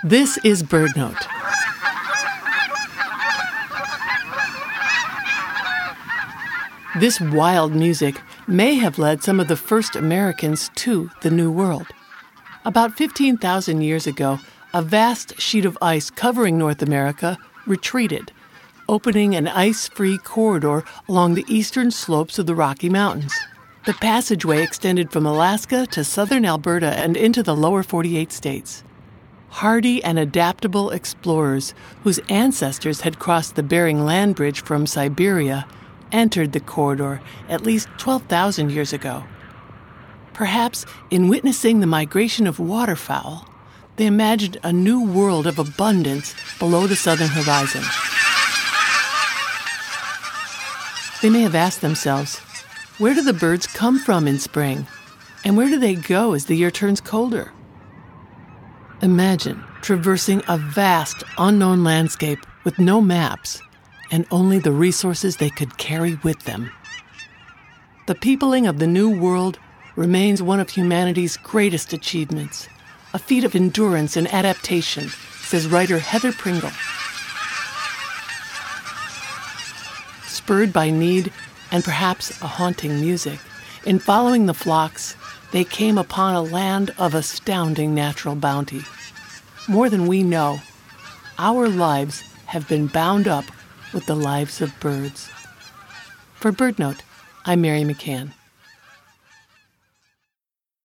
This is BirdNote. This wild music may have led some of the first Americans to the New World. About 15,000 years ago, a vast sheet of ice covering North America retreated, opening an ice-free corridor along the eastern slopes of the Rocky Mountains. The passageway extended from Alaska to southern Alberta and into the lower 48 states. Hardy and adaptable explorers whose ancestors had crossed the Bering Land Bridge from Siberia entered the corridor at least 12,000 years ago. Perhaps in witnessing the migration of waterfowl, they imagined a new world of abundance below the southern horizon. They may have asked themselves, where do the birds come from in spring? And where do they go as the year turns colder? Imagine traversing a vast, unknown landscape with no maps and only the resources they could carry with them. The peopling of the New World remains one of humanity's greatest achievements, a feat of endurance and adaptation, says writer Heather Pringle. Spurred by need and perhaps a haunting music, in following the flocks, they came upon a land of astounding natural bounty. More than we know, our lives have been bound up with the lives of birds. For BirdNote, I'm Mary McCann.